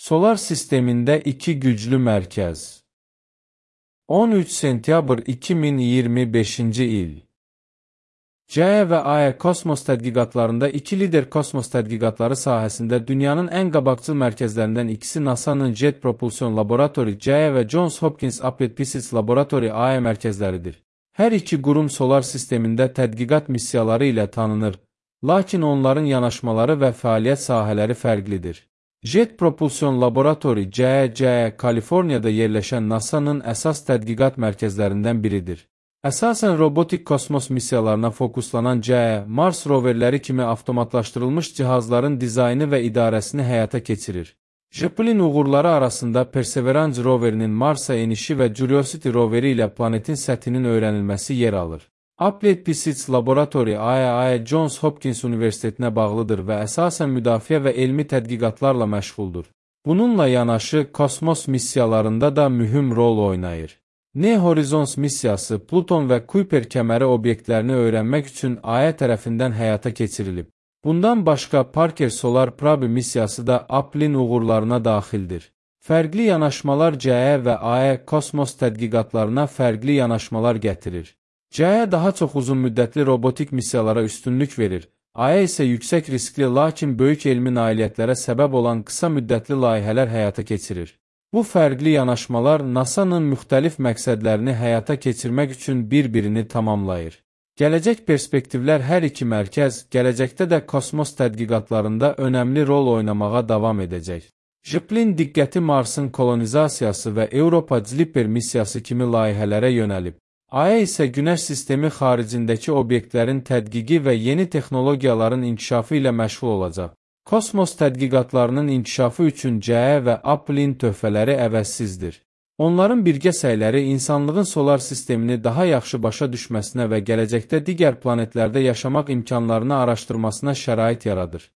Solar sistemində iki güclü mərkəz. 13 sentyabr 2025-ci il. CEA və AE kosmos tədqiqatlarında iki lider kosmos tədqiqatları sahəsində dünyanın ən qabaqcıl mərkəzlərindən ikisi NASA-nın Jet Propulsion Laboratory CEA və Johns Hopkins Applied Physics Laboratory AE mərkəzləridir. Hər iki qurum solar sistemində tədqiqat missiyaları ilə tanınır, lakin onların yanaşmaları və fəaliyyət sahələri fərqlidir. Jet Propulsion Laboratory CEA Kaliforniyada yerləşən NASA-nın əsas tədqiqat mərkəzlərindən biridir. Əsasən robotik kosmos missiyalarına fokuslanan CEA, Mars roverləri kimi avtomatlaşdırılmış cihazların dizaynı və idarəsini həyata keçirir. Zeppelin uğurları arasında Perseverance roverinin Marsa enişi və Curiosity roveri ilə planetin səthinin öyrənilməsi yer alır. Applied Physics Laboratory AE Johns Hopkins Universitetinə bağlıdır və əsasən müdafiə və elmi tədqiqatlarla məşğuldur. Bununla yanaşı, kosmos missiyalarında da mühüm rol oynayır. New Horizons missiyası Pluton və Kuiper kəməri obyektlərini öyrənmək üçün AE tərəfindən həyata keçirilib. Bundan başqa Parker Solar Probe missiyası da Apple-in uğurlarına daxildir. Fərqli yanaşmalar CEA və AE kosmos tədqiqatlarına fərqli yanaşmalar gətirir. CEA daha çox uzun müddətli robotik missiyalara üstünlük verir. AE isə yüksək riskli, lakin böyük elmi nailiyyətlərə səbəb olan qısa müddətli layihələr həyata keçirir. Bu fərqli yanaşmalar NASA-nın müxtəlif məqsədlərini həyata keçirmək üçün bir-birini tamamlayır. Gələcək perspektivlər hər iki mərkəz, gələcəkdə də kosmos tədqiqatlarında önəmli rol oynamağa davam edəcək. Zeppelin diqqəti Marsın kolonizasiyası və Europa Clipper missiyası kimi layihələrə yönəlib. AE isə Günəş sistemi xaricindəki obyektlərin tədqiqi və yeni texnologiyaların inkişafı ilə məşğul olacaq. Kosmos tədqiqatlarının inkişafı üçün CEA və Apple-in töhfələri əvəzsizdir. Onların birgə səyləri insanlığın solar sistemini daha yaxşı başa düşməsinə və gələcəkdə digər planetlərdə yaşamaq imkanlarını araşdırmasına şərait yaradır.